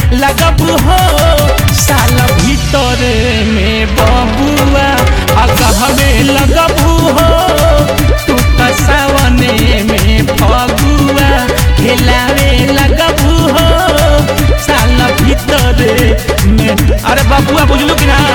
लगबू हो साल भीतर में बबुआ अगहवे लगबू हो तू त सावने में फगुआ खेलावे लगबू हो साल भीतर में। अरे बबुआ बुझलू कि ना।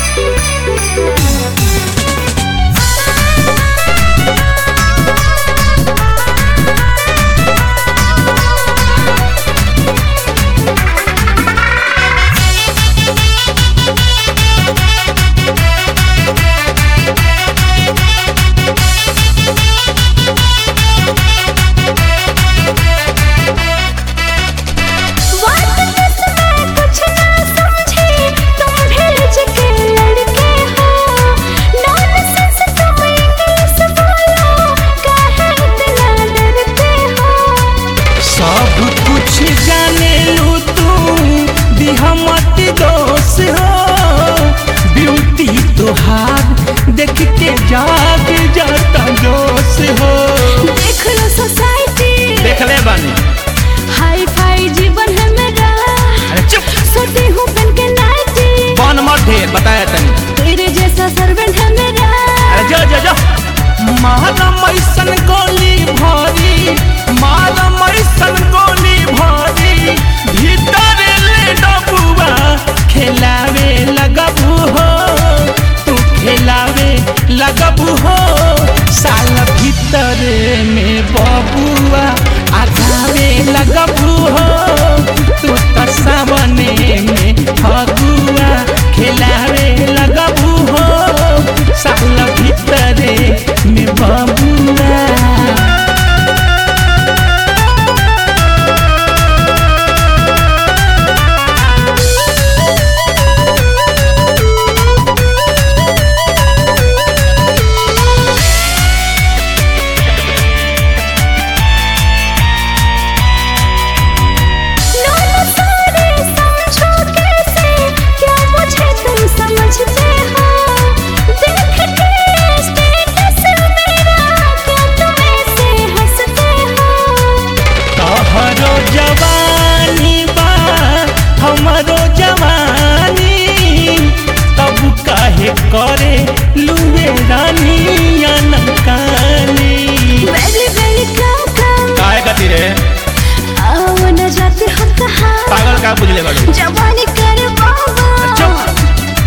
देख के जाग जाता जोश हो। देख लो सोसाइटी देख ले बानी हाई फाई जीवन है मेरा। अरे चुप सोती हूँ पहन के नाइटी कौन मत ढेर बताया तनी तेरे जैसा सर्वेंट है मेरा। अरे जो जो जो मारा मैसन गोली भरी मारा मैसन गोली भरी भीतर ले डबुआ खेलावे लगबू हो तू खेलावे लगबू हो साल भीतर में बबुआ आगावे लगबू हो तू त सावने में फगुआ खेलावे लगबू हो साल भीतर में बबुआ। करे लुए रानी या नकानी वेरी वेरी कम काहे खातिर रे आओ न जाते हो कहाँ पागल का बुझले बाड़ू जवानी कर बाबा चुप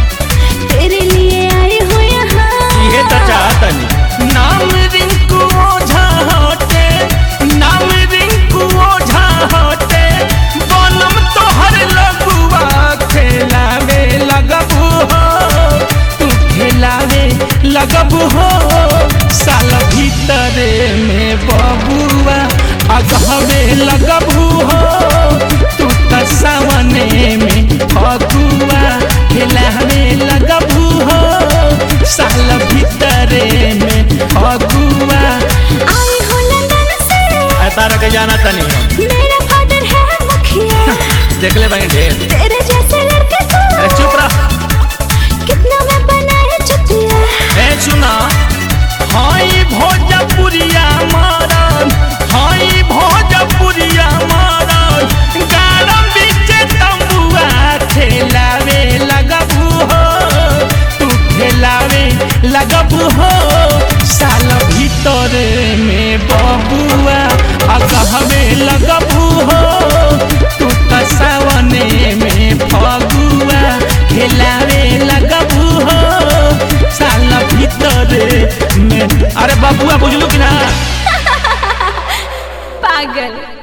तेरे लिए आई हूँ यहाँ ये तो चाहतनी नाम रिंकू ओझा होते नाम रिंकू ओझा होते बनम तोहर लगुआ खेलावे लगबू हो तू खेलावे लगबू हो साल भीतर में बबुआ अगहवे लगबू हो तू त सावने में फगुआ खेलावे लगबू हो साल भीतर में फगुआ। आई हूँ लंदन से तारा के जाना तनी मेरा फादर है मुखिया देख ले भाई ढेर तेरे जैसे लड़के को चुप रह कितना मैं बनाए चुतिया। ए सुना हाई भोजपुरिया मारन हाई भोजपुरिया मारन गारम बीच तंबुआ खेलावे लगबू हो तू खेलावे लगबू हो साल भीतर में बबुआ अगहवे लगबू हो तू त सावने में फगुआ खेलावे लगबू हो साल भीतर में। अरे बबुआ बुझलू कि ना पागल।